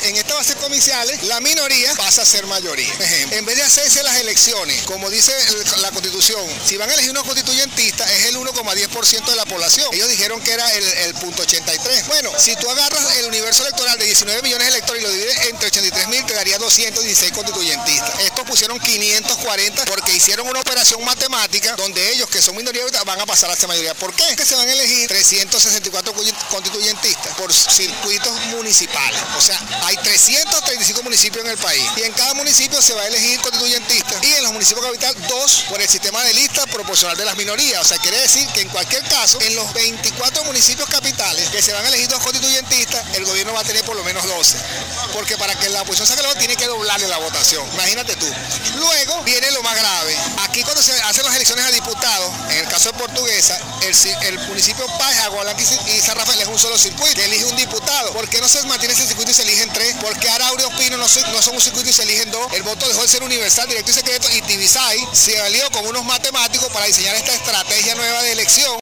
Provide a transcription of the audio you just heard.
en esta base comerciales, la minoría pasa a ser mayoría. En vez de hacerse las elecciones, como dice la Constitución, si van a elegir unos constituyentistas, es el 1,10% de la población. Ellos dijeron que era el punto 83. Bueno, si tú agarras el universo electoral de 19 millones de electores y lo divides entre 83.000, te daría 216 constituyentistas. Estos pusieron 540 porque hicieron una operación matemática donde ellos, que son minoría, van a pasar a ser mayoría. ¿Por qué? Que se van a elegir 364 constituyentistas por circuitos municipales. O sea, hay 335 municipios en el país y en cada municipio se va a elegir constituyentistas y en los municipios capital 2 por el sistema de lista proporcional de las minorías. O sea, quiere decir que en cualquier caso, en los 24 municipios capitales que se van a elegir 2 constituyentistas, el gobierno va a tener por lo menos 12. Porque para que la oposición saque la voto tiene que doblarle la votación. Imagínate tú. Luego viene lo más grave. Aquí cuando se hacen las elecciones a diputados, en el caso de Portuguesa, el municipio Páez, Agualanca y San Rafael es un solo circuito que elige un diputado. ¿Por qué no se mantiene ese circuito y se eligen 3? Porque Araure Pino no son un circuito y se eligen 2. El voto dejó de ser universal, directo y secreto, y Tibisay se alió con unos matemáticos para diseñar esta estrategia nueva de elección.